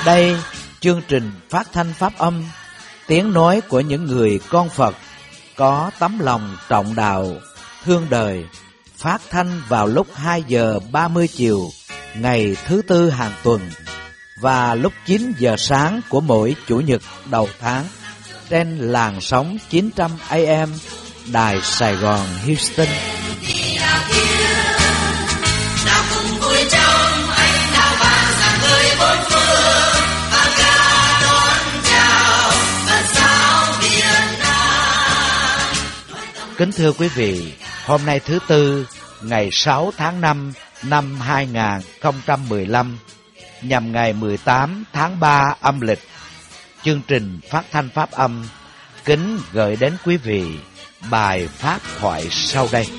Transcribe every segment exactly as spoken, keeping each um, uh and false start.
Đây, chương trình phát thanh pháp âm, tiếng nói của những người con Phật có tấm lòng trọng đạo, thương đời, phát thanh vào lúc hai giờ ba mươi chiều ngày thứ tư hàng tuần và lúc chín giờ sáng của mỗi chủ nhật đầu tháng trên làn sóng chín trăm A M Đài Sài Gòn Houston. Kính thưa quý vị, hôm nay thứ Tư, ngày sáu tháng năm năm hai nghìn không trăm mười lăm, nhằm ngày mười tám tháng ba âm lịch, chương trình phát thanh pháp âm kính gửi đến quý vị bài pháp thoại sau đây.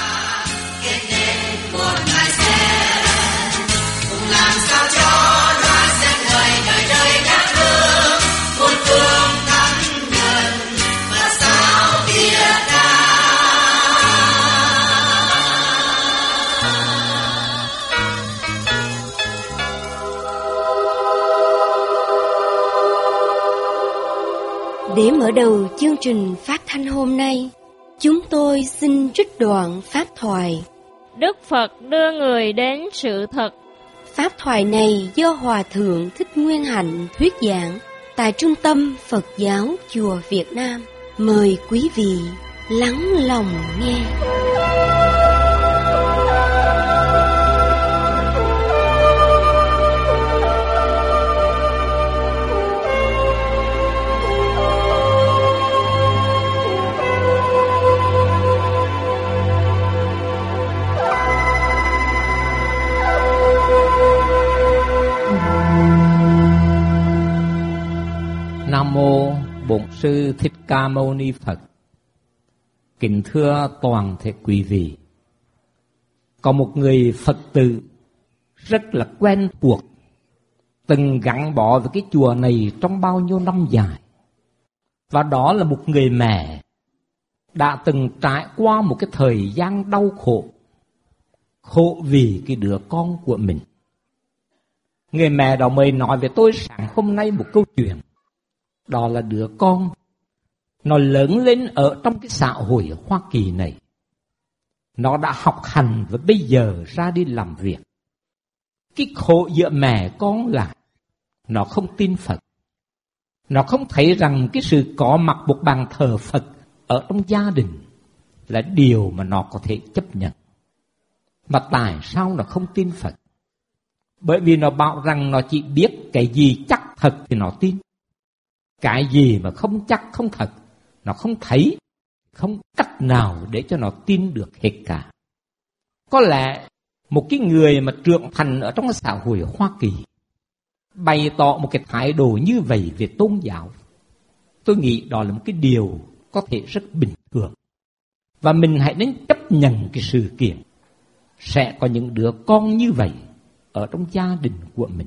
Để mở đầu chương trình phát thanh hôm nay, chúng tôi xin trích đoạn pháp thoại. Đức Phật đưa người đến sự thật. Pháp thoại này do Hòa Thượng Thích Nguyên Hạnh thuyết giảng tại Trung tâm Phật giáo Chùa Việt Nam. Mời quý vị lắng lòng nghe. Nam mô Bổn Sư Thích Ca Mâu Ni Phật. Kính thưa toàn thể quý vị, có một người Phật tử rất là quen thuộc, từng gắn bó với cái chùa này trong bao nhiêu năm dài. Và đó là một người mẹ đã từng trải qua một cái thời gian đau khổ, khổ vì cái đứa con của mình. Người mẹ đó mới nói với tôi sáng hôm nay một câu chuyện. Đó là đứa con nó lớn lên ở trong cái xã hội Hoa Kỳ này. Nó đã học hành và bây giờ ra đi làm việc. Cái khổ giữa mẹ con là nó không tin Phật. Nó không thấy rằng cái sự có mặt một bàn thờ Phật ở trong gia đình là điều mà nó có thể chấp nhận. Mà tại sao nó không tin Phật? Bởi vì nó bảo rằng nó chỉ biết cái gì chắc thật thì nó tin. Cái gì mà không chắc không thật, nó không thấy, không cách nào để cho nó tin được hết cả. Có lẽ một cái người mà trưởng thành ở trong xã hội Hoa Kỳ bày tỏ một cái thái độ như vậy về tôn giáo, tôi nghĩ đó là một cái điều có thể rất bình thường. Và mình hãy nên chấp nhận cái sự kiện sẽ có những đứa con như vậy ở trong gia đình của mình.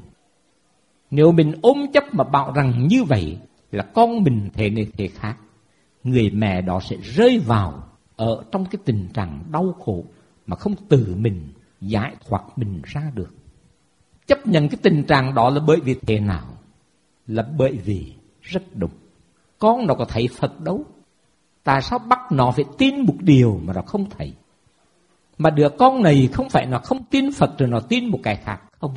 Nếu mình ôm chấp mà bảo rằng như vậy là con mình thế này thế khác, người mẹ đó sẽ rơi vào ở trong cái tình trạng đau khổ mà không tự mình giải thoát mình ra được. Chấp nhận cái tình trạng đó là bởi vì thế nào? Là bởi vì rất đúng, con nó có thấy Phật đâu. Tại sao bắt nó phải tin một điều mà nó không thấy? Mà đứa con này không phải nó không tin Phật rồi nó tin một cái khác, không.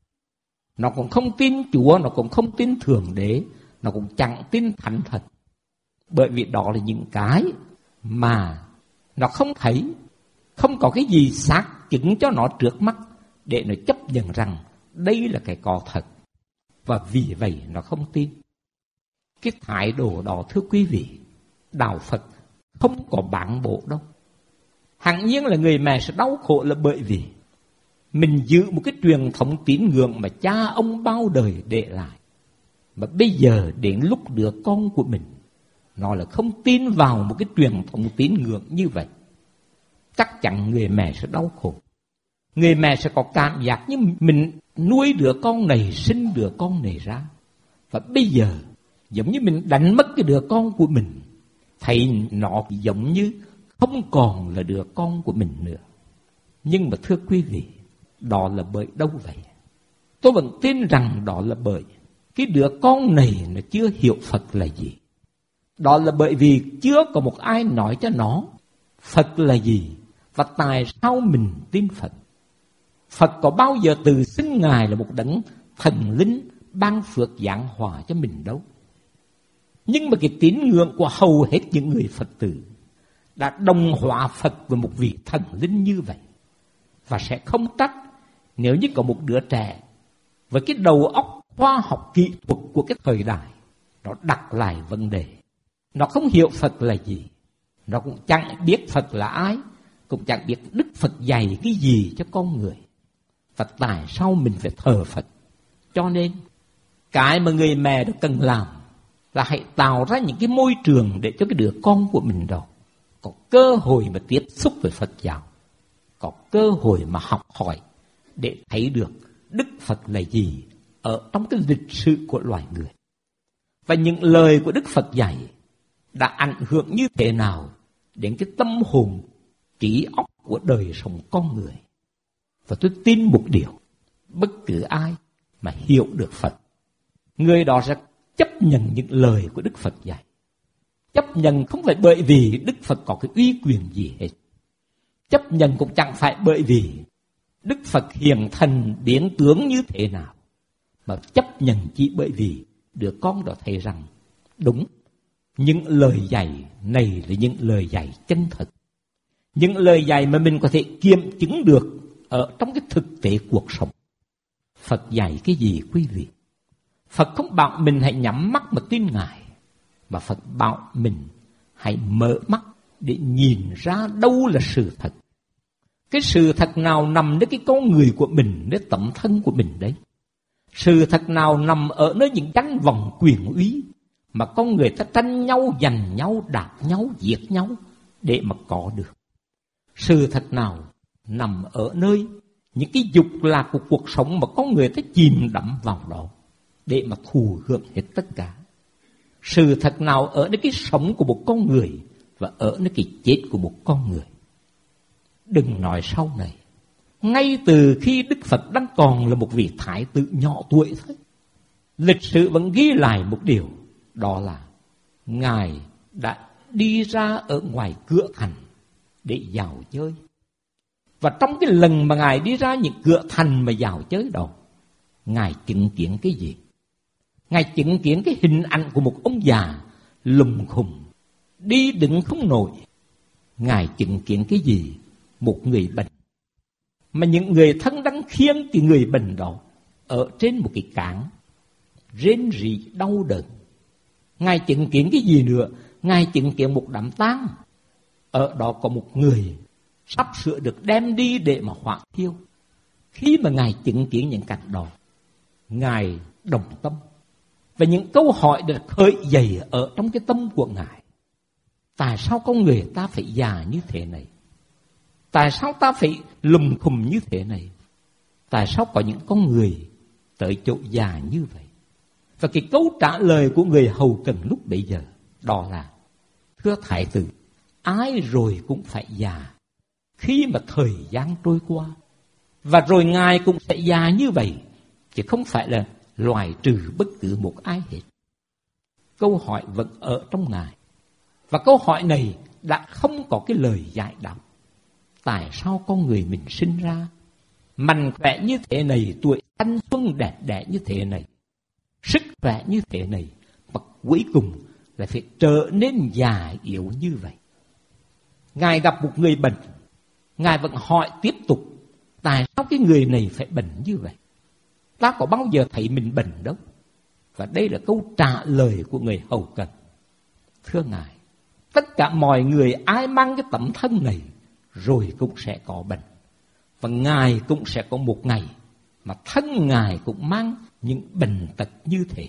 Nó cũng không tin Chúa, nó cũng không tin Thượng Đế, nó cũng chẳng tin Thánh Thần. Bởi vì đó là những cái mà nó không thấy, không có cái gì xác chứng cho nó trước mắt để nó chấp nhận rằng đây là cái có thật. Và vì vậy nó không tin. Cái thái độ đó, thưa quý vị, đạo Phật không có bản bộ đâu. Hẳn nhiên là người mẹ sẽ đau khổ là bởi vì mình giữ một cái truyền thống tín ngưỡng mà cha ông bao đời để lại. Mà bây giờ đến lúc đứa con của mình nó là không tin vào một cái truyền thống tín ngưỡng như vậy, chắc chắn người mẹ sẽ đau khổ. Người mẹ sẽ có cảm giác như mình nuôi đứa con này, sinh đứa con này ra. Và bây giờ giống như mình đánh mất cái đứa con của mình, thấy nó giống như không còn là đứa con của mình nữa. Nhưng mà thưa quý vị, đó là bởi đâu vậy? Tôi vẫn tin rằng đó là bởi cái đứa con này nó chưa hiểu Phật là gì. Đó là bởi vì chưa có một ai nói cho nó Phật là gì và tại sao mình tin Phật. Phật có bao giờ tự xưng Ngài là một đấng thần linh ban phước giáng hòa cho mình đâu. Nhưng mà cái tín ngưỡng của hầu hết những người Phật tử đã đồng hóa Phật với một vị thần linh như vậy. Và sẽ không trách nếu như có một đứa trẻ với cái đầu óc khoa học kỹ thuật của cái thời đại, nó đặt lại vấn đề. Nó không hiểu Phật là gì, nó cũng chẳng biết Phật là ai, cũng chẳng biết Đức Phật dạy cái gì cho con người, và tại sao mình phải thờ Phật. Cho nên cái mà người mẹ đó cần làm là hãy tạo ra những cái môi trường để cho cái đứa con của mình đó có cơ hội mà tiếp xúc với Phật giáo, có cơ hội mà học hỏi để thấy được Đức Phật là gì ở trong cái lịch sử của loài người. Và những lời của Đức Phật dạy đã ảnh hưởng như thế nào đến cái tâm hồn, trí óc của đời sống con người. Và tôi tin một điều, bất cứ ai mà hiểu được Phật, người đó sẽ chấp nhận những lời của Đức Phật dạy. Chấp nhận không phải bởi vì Đức Phật có cái uy quyền gì hết. Chấp nhận cũng chẳng phải bởi vì Đức Phật hiện thần biến tướng như thế nào, mà chấp nhận chỉ bởi vì đứa con đó thấy rằng đúng, những lời dạy này là những lời dạy chân thật, những lời dạy mà mình có thể kiểm chứng được ở trong cái thực tế cuộc sống. Phật dạy cái gì quý vị? Phật không bảo mình hãy nhắm mắt mà tin Ngài, mà Phật bảo mình hãy mở mắt để nhìn ra đâu là sự thật. Cái sự thật nào nằm nơi cái con người của mình, nơi tấm thân của mình đấy. Sự thật nào nằm ở nơi những danh vọng quyền uy mà con người ta tranh nhau, giành nhau, đạp nhau, giết nhau để mà có được. Sự thật nào nằm ở nơi những cái dục lạc của cuộc sống mà con người ta chìm đắm vào đó để mà thụ hưởng hết tất cả. Sự thật nào ở nơi cái sống của một con người và ở nơi cái chết của một con người. Đừng nói sau này, ngay từ khi Đức Phật đang còn là một vị thái tử nhỏ tuổi thôi, lịch sử vẫn ghi lại một điều, đó là Ngài đã đi ra ở ngoài cửa thành để dạo chơi. Và trong cái lần mà Ngài đi ra những cửa thành mà dạo chơi đó, Ngài chứng kiến cái gì? Ngài chứng kiến cái hình ảnh của một ông già lùm khùng, đi đứng không nổi. Ngài chứng kiến cái gì? Một người bệnh. Mà những người thân đang khiêng cái người bệnh đó ở trên một cái cáng, rên rỉ đau đớn. Ngài chứng kiến cái gì nữa? Ngài chứng kiến một đám tang. Ở đó có một người sắp sửa được đem đi để mà hỏa thiêu. Khi mà Ngài chứng kiến những cảnh đó, Ngài đồng tâm. Và những câu hỏi được khởi dậy ở trong cái tâm của Ngài. Tại sao con người ta phải già như thế này? Tại sao ta phải lùm khùm như thế này? Tại sao có những con người tới chỗ già như vậy? Và cái câu trả lời của người hầu cận lúc bấy giờ đó là: thưa thái tử, ai rồi cũng phải già khi mà thời gian trôi qua. Và rồi Ngài cũng sẽ già như vậy, chứ không phải là loại trừ bất cứ một ai hết. Câu hỏi vẫn ở trong Ngài. Và câu hỏi này đã không có cái lời giải đáp. Tại sao con người mình sinh ra mạnh khỏe như thế này, tuổi thanh xuân đẹp đẽ như thế này, sức khỏe như thế này, mà cuối cùng lại phải trở nên già yếu như vậy? Ngài gặp một người bệnh, Ngài vẫn hỏi tiếp tục: tại sao cái người này phải bệnh như vậy? Ta có bao giờ thấy mình bệnh đâu. Và đây là câu trả lời của người hầu cận. Thưa Ngài, tất cả mọi người ai mang cái tấm thân này rồi cũng sẽ có bệnh. Và Ngài cũng sẽ có một ngày mà thân Ngài cũng mang những bệnh tật như thế.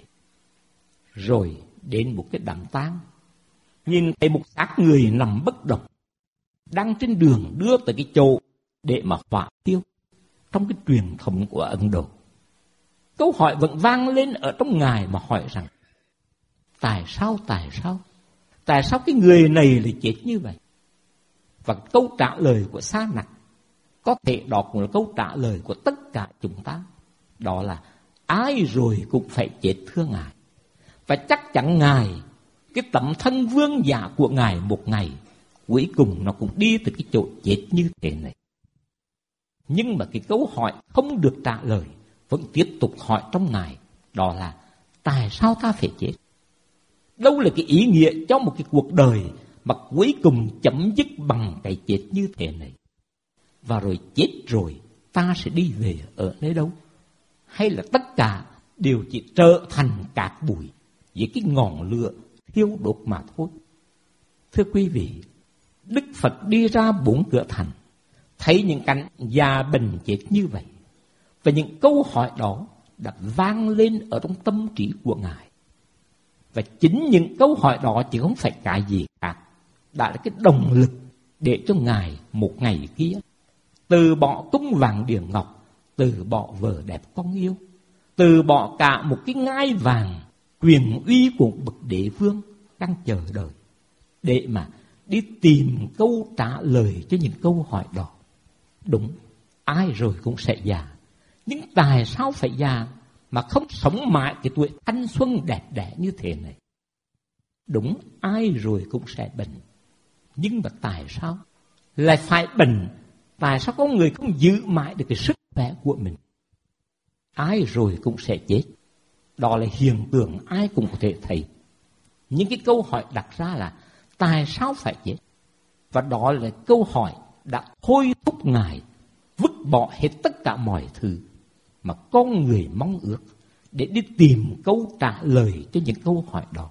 Rồi đến một cái đám tang, nhìn thấy một xác người nằm bất động, đang trên đường đưa tới cái chỗ để mà hỏa tiêu. Trong cái truyền thống của Ấn Độ, câu hỏi vẫn vang lên ở trong Ngài mà hỏi rằng: tại sao, tại sao, tại sao cái người này lại chết như vậy? Và câu trả lời của Sa Nặc, có thể đó cũng là câu trả lời của tất cả chúng ta, đó là: ai rồi cũng phải chết thưa Ngài. Và chắc chắn Ngài, cái tấm thân vương giả của Ngài một ngày cuối cùng nó cũng đi từ cái chỗ chết như thế này. Nhưng mà cái câu hỏi không được trả lời vẫn tiếp tục hỏi trong Ngài, đó là tại sao ta phải chết? Đâu là cái ý nghĩa cho một cái cuộc đời mà cuối cùng chấm dứt bằng cái chết như thế này? Và rồi chết rồi ta sẽ đi về ở nơi đâu? Hay là tất cả đều chỉ trở thành cát bụi với cái ngọn lửa thiêu đốt mà thôi? Thưa quý vị, Đức Phật đi ra bốn cửa thành, thấy những cảnh già bệnh chết như vậy, và những câu hỏi đó đã vang lên ở trong tâm trí của Ngài. Và chính những câu hỏi đó chứ không phải cái gì khác, đã là cái động lực để cho Ngài một ngày kia từ bỏ cung vàng điển ngọc, từ bỏ vợ đẹp con yêu, từ bỏ cả một cái ngai vàng quyền uy của bậc đế vương đang chờ đợi, để mà đi tìm câu trả lời cho những câu hỏi đó. Đúng, ai rồi cũng sẽ già, nhưng tại sao phải già mà không sống mãi cái tuổi thanh xuân đẹp đẽ như thế này? Đúng, ai rồi cũng sẽ bệnh, nhưng mà tại sao lại phải bệnh? Tại sao có người không giữ mãi được cái sức khỏe của mình? Ai rồi cũng sẽ chết, đó là hiện tượng ai cũng có thể thấy. Nhưng cái câu hỏi đặt ra là tại sao phải chết? Và đó là câu hỏi đã thôi thúc Ngài vứt bỏ hết tất cả mọi thứ mà con người mong ước để đi tìm câu trả lời cho những câu hỏi đó.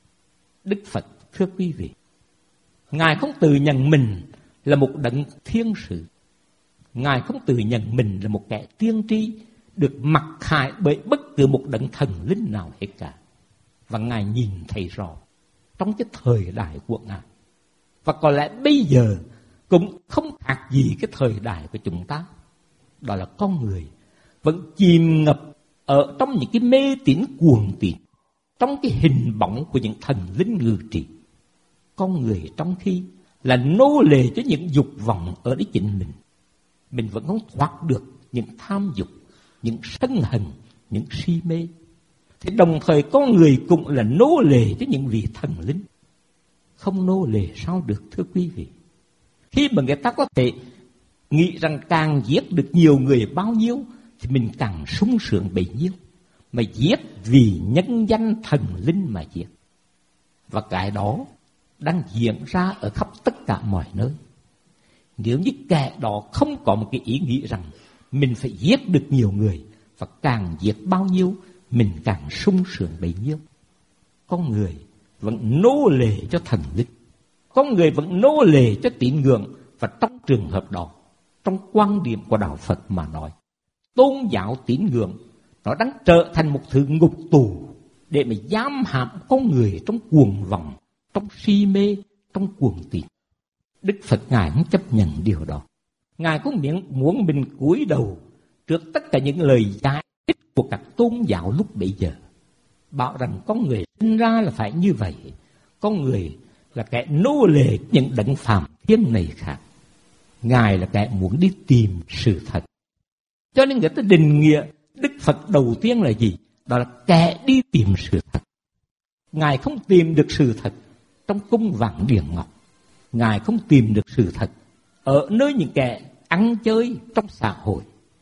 Đức Phật, thưa quý vị, Ngài không tự nhận mình là một đấng thiên sử. Ngài không tự nhận mình là một kẻ tiên tri được mặc khải bởi bất cứ một đấng thần linh nào hết cả. Và Ngài nhìn thấy rõ trong cái thời đại của Ngài, và có lẽ bây giờ cũng không khác gì cái thời đại của chúng ta, đó là con người vẫn chìm ngập ở trong những cái mê tín cuồng tín, trong cái hình bóng của những thần linh ngự trị. Con người trong khi là nô lệ cho những dục vọng ở đấy chính mình, mình vẫn không thoát được những tham dục, những sân hận, những si mê. Thì đồng thời con người cũng là nô lệ cho những vị thần linh. Không nô lệ sao được, thưa quý vị? Khi mà người ta có thể nghĩ rằng càng giết được nhiều người bao nhiêu thì mình càng sung sướng bấy nhiêu, mà giết vì nhân danh thần linh mà giết. Và cái đó đang diễn ra ở khắp tất cả mọi nơi. Nếu như kẻ đó không có một cái ý nghĩ rằng mình phải giết được nhiều người, và càng giết bao nhiêu mình càng sung sướng bấy nhiêu, con người vẫn nô lệ cho thần linh, con người vẫn nô lệ cho tín ngưỡng. Và trong trường hợp đó, trong quan điểm của đạo Phật mà nói, tôn giáo tín ngưỡng nó đang trở thành một thứ ngục tù để mà giam hãm con người trong cuồng vọng, trong si mê, trong cuồng tín. Đức Phật Ngài không chấp nhận điều đó. Ngài cũng muốn mình cúi đầu trước tất cả những lời giải thích của các tôn giáo lúc bấy giờ, bảo rằng con người sinh ra là phải như vậy, con người là kẻ nô lệ những đấng phàm thiên này khác. Ngài là kẻ muốn đi tìm sự thật. Cho nên người ta định nghĩa Đức Phật đầu tiên là gì? Đó là kẻ đi tìm sự thật. Ngài không tìm được sự thật trong cung vàng điển ngọc. Ngài không tìm được sự thật ở nơi những kẻ ăn chơi trong xã hội.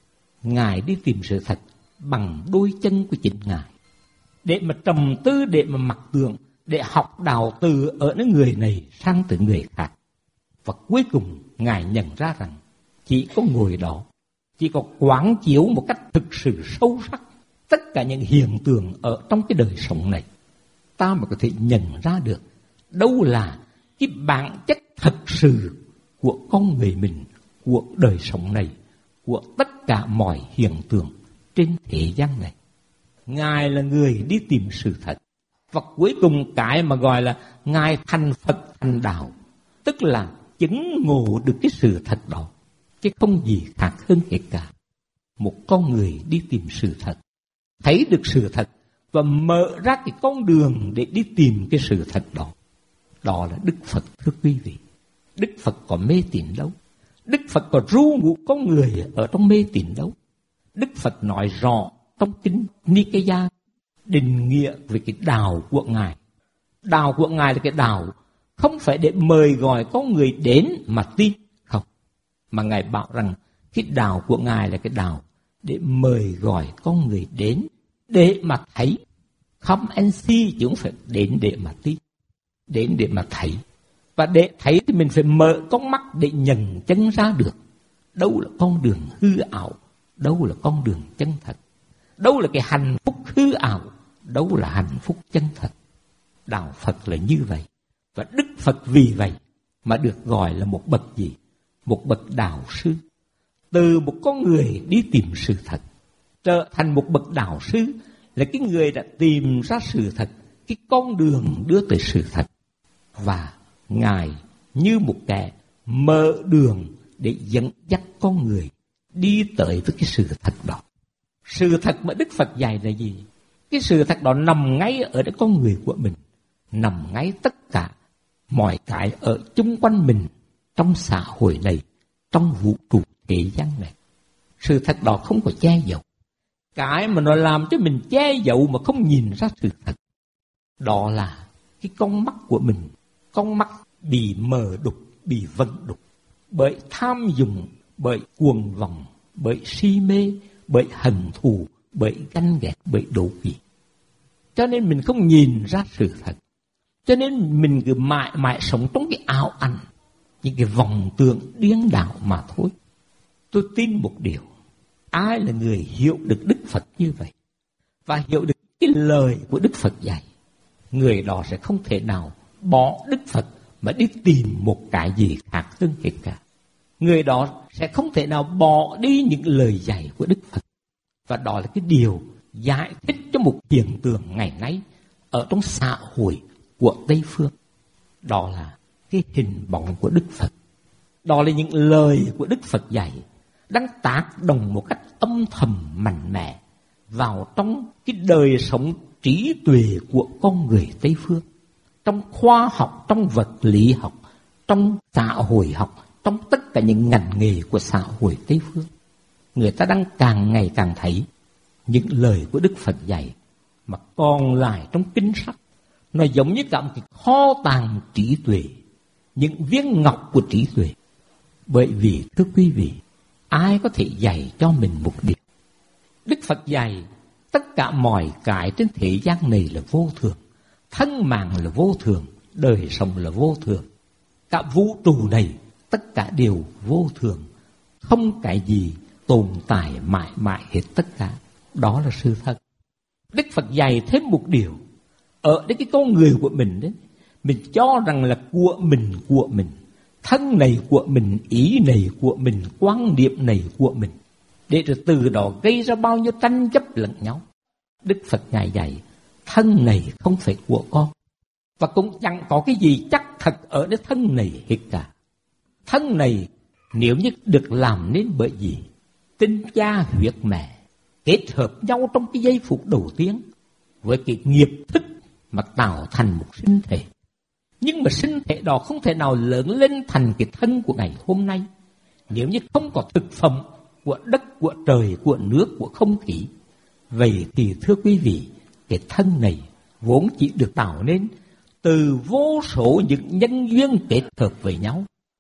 Ngài đi tìm sự thật bằng đôi chân của chính Ngài, để mà trầm tư, để mà mặc tưởng, để học đào từ ở nơi người này sang từ người khác. Và cuối cùng Ngài nhận ra rằng chỉ có ngồi đó, chỉ có quán chiếu một cách thực sự sâu sắc tất cả những hiện tượng ở trong cái đời sống này, ta mà có thể nhận ra được đâu là cái bản chất thật sự của con người mình, của đời sống này, của tất cả mọi hiện tượng trên thế gian này. Ngài là người đi tìm sự thật. Và cuối cùng cái mà gọi là Ngài thành Phật thành đạo, tức là chứng ngộ được cái sự thật đó, chứ không gì khác hơn hết cả. Một con người đi tìm sự thật, thấy được sự thật và mở ra cái con đường để đi tìm cái sự thật đó. Đó là Đức Phật, thưa quý vị. Đức Phật có mê tín đâu, Đức Phật có ru ngụ con người ở trong mê tín đâu. Đức Phật nói rõ trong kinh Nikaya định nghĩa về cái đạo của Ngài. Đạo của Ngài là cái đạo không phải để mời gọi có người đến mà tin, không. Mà Ngài bảo rằng cái đạo của Ngài là cái đạo để mời gọi con người đến để mà thấy. Come and see chứ không phải đến để mà tin, đến để mà thấy. Và để thấy thì mình phải mở con mắt để nhận chân ra được đâu là con đường hư ảo, đâu là con đường chân thật, đâu là cái hạnh phúc hư ảo, đâu là hạnh phúc chân thật. Đạo Phật là như vậy. Và Đức Phật vì vậy mà được gọi là một bậc gì? Một bậc đạo sư. Từ một con người đi tìm sự thật, trở thành một bậc đạo sư là cái người đã tìm ra sự thật, cái con đường đưa tới sự thật. Và Ngài như một kẻ mở đường để dẫn dắt con người đi tới với cái sự thật đó. Sự thật mà Đức Phật dạy là gì? Cái sự thật đó nằm ngay ở cái con người của mình, nằm ngay tất cả mọi cái ở chung quanh mình, trong xã hội này, trong vũ trụ thế gian này. Sự thật đó không có che giấu. Cái mà nó làm cho mình che giấu mà không nhìn ra sự thật, đó là cái con mắt của mình. Con mắt bị mờ đục, bị vần đục bởi tham dụng, bởi cuồng vọng, bởi si mê, bởi hận thù, bởi ganh ghét, bởi đố kỵ. Cho nên mình không nhìn ra sự thật. Cho nên mình cứ mãi mãi sống trong cái ảo ảnh, những cái vòng tưởng điên đảo mà thôi. Tôi tin một điều, ai là người hiểu được Đức Phật như vậy và hiểu được cái lời của Đức Phật dạy, người đó sẽ không thể nào bỏ Đức Phật mà đi tìm một cái gì khác hơn hết cả. Người đó sẽ không thể nào bỏ đi những lời dạy của Đức Phật. Và đó là cái điều giải thích cho một hiện tượng ngày nay ở trong xã hội của Tây Phương. Đó là cái hình bóng của Đức Phật. Đó là những lời của Đức Phật dạy đang tác động một cách âm thầm mạnh mẽ vào trong cái đời sống trí tuệ của con người Tây Phương. Trong khoa học, trong vật lý học, trong xã hội học, trong tất cả những ngành nghề của xã hội Tây Phương, người ta đang càng ngày càng thấy những lời của Đức Phật dạy mà còn lại trong kinh sách. Nó giống như cả một cái kho tàng trí tuệ, những viên ngọc của trí tuệ. Bởi vì thưa quý vị, ai có thể dạy cho mình một điều? Đức Phật dạy tất cả mọi cái trên thế gian này là vô thường. Thân mạng là vô thường, đời sống là vô thường. Cả vũ trụ này tất cả đều vô thường, không cái gì tồn tại mãi mãi hết tất cả. Đó là sự thật. Đức Phật dạy thêm một điều, ở đây cái con người của mình đấy, mình cho rằng là của mình, của mình, thân này của mình, ý này của mình, quan điểm này của mình, để rồi từ đó gây ra bao nhiêu tranh chấp lẫn nhau. Đức Phật Ngài dạy thân này không phải của con, và cũng chẳng có cái gì chắc thật ở cái thân này hết cả. Thân này nếu như được làm nên bởi gì? Tinh cha huyết mẹ kết hợp nhau trong cái giây phút đầu tiên với cái nghiệp thức mà tạo thành một sinh thể. Nhưng mà sinh thể đó không thể nào lớn lên thành cái thân của ngày hôm nay nếu như không có thực phẩm của đất, của trời, của nước, của không khí. Vậy thì thưa quý vị, cái thân này vốn chỉ được tạo nên từ vô số những nhân duyên kết hợp với nhau.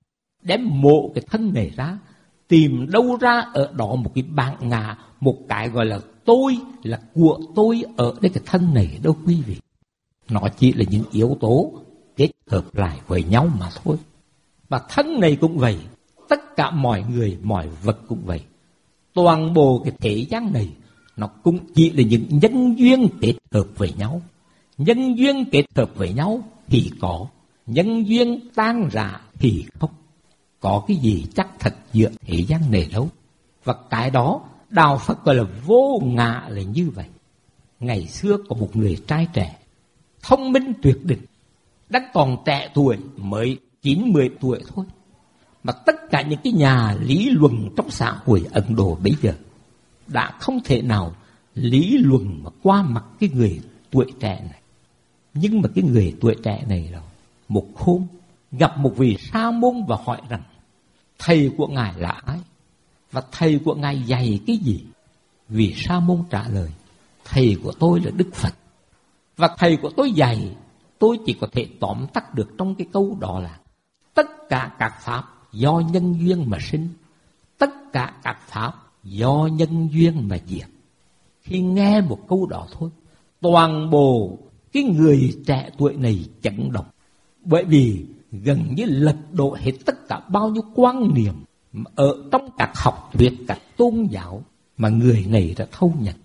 Đem mộ cái thân này ra, tìm đâu ra ở đó một cái bản ngã, một cái gọi là tôi, là của tôi ở đây cái thân này đâu quý vị. Nó chỉ là những yếu tố kết hợp lại với nhau mà thôi. Và thân này cũng vậy, tất cả mọi người, mọi vật cũng vậy. Toàn bộ cái thế gian này nó cũng chỉ là những nhân duyên kết hợp với nhau. Nhân duyên kết hợp với nhau thì có, nhân duyên tan rã thì không. Có cái gì chắc thật giữa thế gian này đâu. Và cái đó Đạo Phật gọi là vô ngã là như vậy. Ngày xưa có một người trai trẻ, thông minh tuyệt đỉnh, đang còn trẻ tuổi, mới chín mười tuổi thôi, mà tất cả những cái nhà lý luận trong xã hội Ấn Độ bây giờ đã không thể nào lý luận mà qua mặt cái người tuổi trẻ này. Nhưng mà cái người tuổi trẻ này là một hôm gặp một vị sa môn và hỏi rằng thầy của ngài là ai và thầy của ngài dạy cái gì. Vì Sa môn trả lời: thầy của tôi là Đức Phật, và thầy của tôi dạy, tôi chỉ có thể tóm tắt được trong cái câu đó là tất cả các pháp do nhân duyên mà sinh, tất cả các pháp do nhân duyên mà diệt. Khi nghe một câu đó thôi, toàn bộ cái người trẻ tuổi này chấn động, bởi vì gần như lật đổ hết tất cả bao nhiêu quan niệm ở trong các học thuyết, các tôn giáo mà người này đã thâu nhận.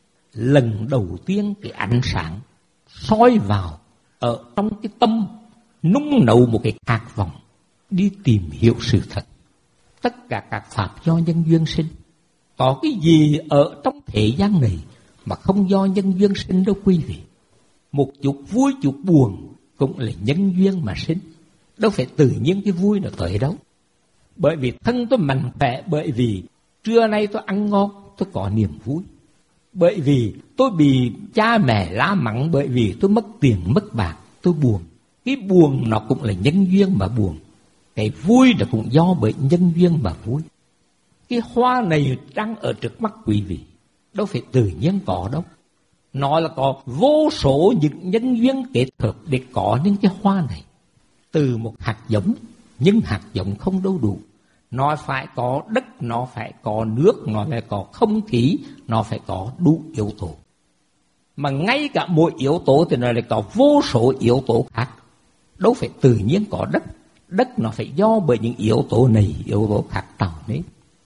Lần đầu tiên cái ánh sáng soi vào ở trong cái tâm, nung nấu một cái khát vọng đi tìm hiểu sự thật. Tất cả các pháp do nhân duyên sinh. Có cái gì ở trong thế gian này mà không do nhân duyên sinh đâu quý vị. Một chút vui chút buồn cũng là nhân duyên mà sinh. Đâu phải tự nhiên cái vui nó tới đâu. Bởi vì thân tôi mạnh khỏe, bởi vì trưa nay tôi ăn ngon, tôi có niềm vui. Bởi vì tôi bị cha mẹ la mắng, bởi vì tôi mất tiền mất bạc, tôi buồn. Cái buồn nó cũng là nhân duyên mà buồn. Cái vui nó cũng do bởi nhân duyên mà vui. Cái hoa này đang ở trước mắt quý vị, đâu phải tự nhiên có đâu. Nó là có vô số những nhân duyên kết hợp để có những cái hoa này. Từ một hạt giống, nhưng hạt giống không đâu đủ. Nó phải có đất, nó phải có nước, nó phải có không khí, nó phải có đủ yếu tố. Mà ngay cả mỗi yếu tố thì nó lại có vô số yếu tố khác. Đâu phải tự nhiên có đất. Đất nó phải do bởi những yếu tố này, yếu tố khác tạo nên.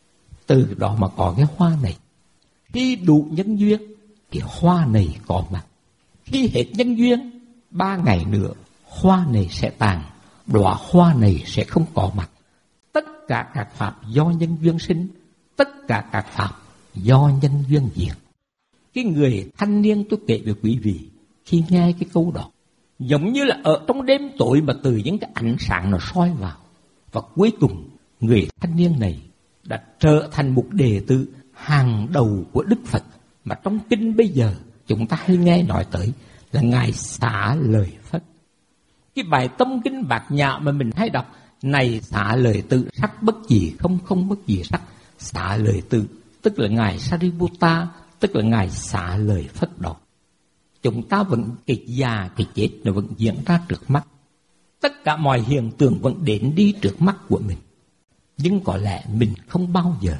Từ đó mà có cái hoa này. Khi đủ nhân duyên, cái hoa này có mặt. Khi hết nhân duyên, ba ngày nữa, hoa này sẽ tàn, đóa hoa này sẽ không có mặt. Tất cả các pháp do nhân duyên sinh, tất cả các pháp do nhân duyên diệt. Cái người thanh niên tôi kể với quý vị, khi nghe cái câu đó, giống như là ở trong đêm tối mà từ những cái ánh sáng nó soi vào. Và cuối cùng, người thanh niên này đã trở thành một đệ tử hàng đầu của Đức Phật, mà trong kinh bây giờ chúng ta hay nghe nói tới là Ngài Xá Lợi Phất. Cái bài tâm kinh Bát Nhã mà mình hay đọc, này xá lợi tử, sắc bất dị không, không bất dị sắc. Xá lợi tử tức là Ngài Sariputta, tức là Ngài Xá Lợi Phất đó. Chúng ta vẫn cái già, cái chết nó vẫn diễn ra trước mắt. Tất cả mọi hiện tượng vẫn đến đi trước mắt của mình. Nhưng có lẽ mình không bao giờ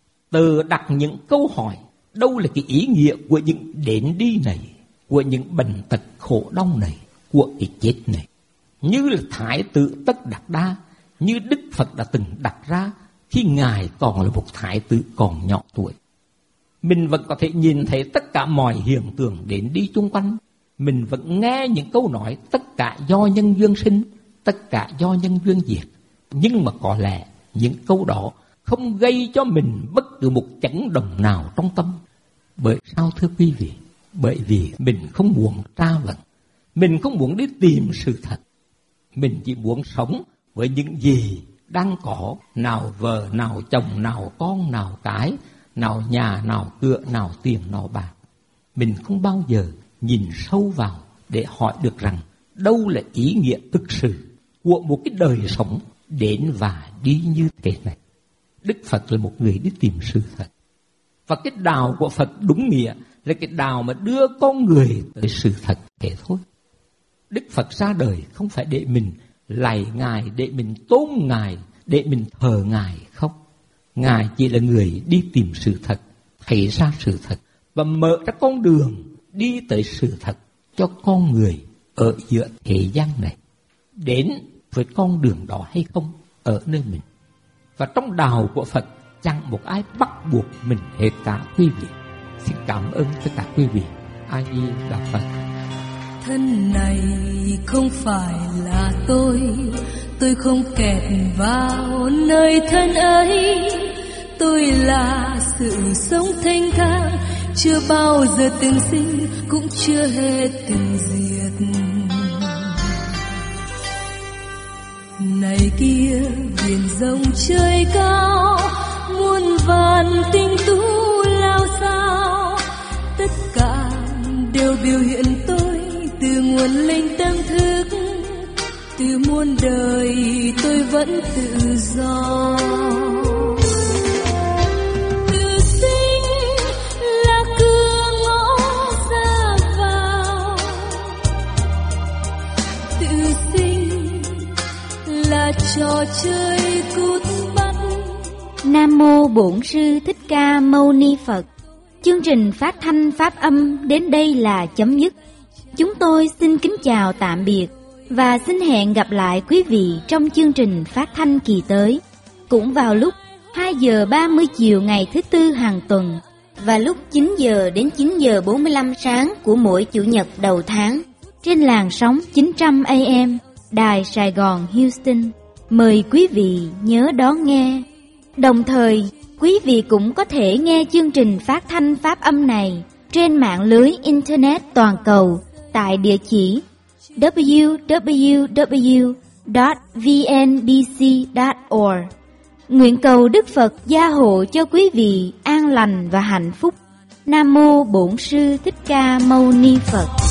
tự đặt những câu hỏi, đâu là cái ý nghĩa của những đến đi này, của những bệnh tật khổ đau này, của cái chết này. Như là Thái tử Tất Đạt Đa, như Đức Phật đã từng đặt ra khi Ngài còn là một thái tử còn nhỏ tuổi. Mình vẫn có thể nhìn thấy tất cả mọi hiện tượng đến đi chung quanh. Mình vẫn nghe những câu nói tất cả do nhân duyên sinh, tất cả do nhân duyên diệt. Nhưng mà có lẽ những câu đó không gây cho mình bất cứ một chấn động nào trong tâm. Bởi sao thưa quý vị? Bởi vì mình không muốn tra vấn, mình không muốn đi tìm sự thật. Mình chỉ muốn sống với những gì đang có, nào vợ, nào chồng, nào con, nào cái, nào nhà, nào cửa, nào tiền, nào bạc. Mình không bao giờ nhìn sâu vào để hỏi được rằng đâu là ý nghĩa thực sự của một cái đời sống đến và đi như thế này. Đức Phật là một người đi tìm sự thật. Và cái đạo của Phật đúng nghĩa là cái đạo mà đưa con người tới sự thật thế thôi. Đức Phật ra đời không phải để mình lạy Ngài, để mình tôn Ngài, để mình thờ Ngài, không. Ngài chỉ là người đi tìm sự thật, thấy ra sự thật và mở ra con đường đi tới sự thật cho con người ở giữa thế gian này. Đến với con đường đó hay không ở nơi mình. Và trong đạo của Phật chẳng một ai bắt buộc mình hết cả quý vị. Xin cảm ơn tất cả quý vị. A Di Đà Phật. Thân này không phải là tôi, tôi không kẹt vào nơi thân ấy. Tôi là sự sống thanh thang, chưa bao giờ từng sinh, cũng chưa hết từng diệt. Này kia biển rộng trời cao, muôn vàn tinh tú lao sao, tất cả đều biểu hiện tôi từ nguồn linh tâm thức. Từ muôn đời tôi vẫn tự do. Từ sinh trò chơi cút bắt. Nam mô Bổn Sư Thích Ca Mâu Ni Phật. Chương trình phát thanh pháp âm đến đây là chấm dứt. Chúng tôi xin kính chào tạm biệt và xin hẹn gặp lại quý vị trong chương trình phát thanh kỳ tới, cũng vào lúc hai giờ ba mươi chiều ngày thứ Tư hàng tuần và lúc chín giờ đến chín giờ bốn mươi lăm sáng của mỗi Chủ nhật đầu tháng trên làn sóng chín trăm A M Đài Sài Gòn Houston. Mời quý vị nhớ đón nghe. Đồng thời, quý vị cũng có thể nghe chương trình phát thanh pháp âm này trên mạng lưới Internet toàn cầu tại địa chỉ w w w chấm v n b c chấm org. Nguyện cầu Đức Phật gia hộ cho quý vị an lành và hạnh phúc. Nam mô Bổn Sư Thích Ca Mâu Ni Phật.